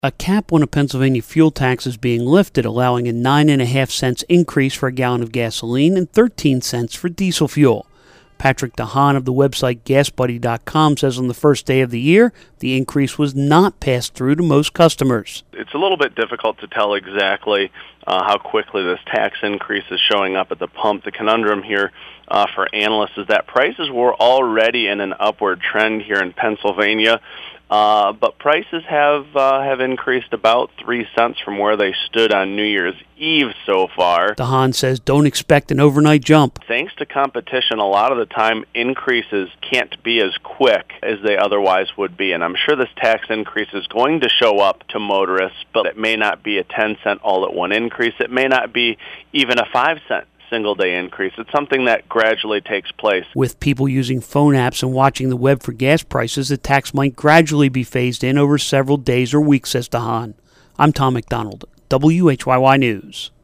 A cap on a Pennsylvania fuel tax is being lifted, allowing a 9.5 cents increase for a gallon of gasoline and 13 cents for diesel fuel. Patrick DeHaan of the website GasBuddy.com says on the first day of the year, the increase was not passed through to most customers. It's a little bit difficult to tell exactly how quickly this tax increase is showing up at the pump. The conundrum here for analysts is that prices were already in an upward trend here in Pennsylvania. But prices have increased about 3 cents from where they stood on New Year's Eve so far. DeHaan says don't expect an overnight jump. Thanks to competition, a lot of the time increases can't be as quick as they otherwise would be. And I'm sure this tax increase is going to show up to motorists, but it may not be a 10-cent all-at-one increase. It may not be even a 5-cent single-day increase. It's something that gradually takes place. With people using phone apps and watching the web for gas prices, the tax might gradually be phased in over several days or weeks, says DeHaan. I'm Tom McDonald, WHYY News.